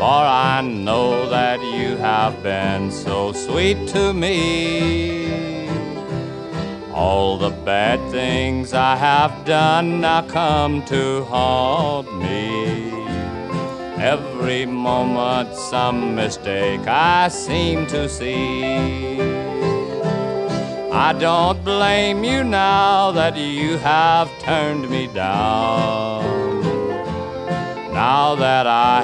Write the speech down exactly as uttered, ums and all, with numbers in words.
for I know that you have been so sweet to me. All the bad things I have done now come to haunt me. Every moment some mistake I seem to see. I don't blame you now that you have turned me down. Now that I